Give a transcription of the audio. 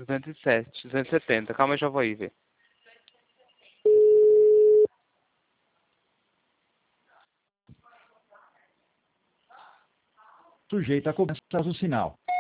207, 270. Calma, eu já vou aí ver. Sujeito a cobrança do sinal.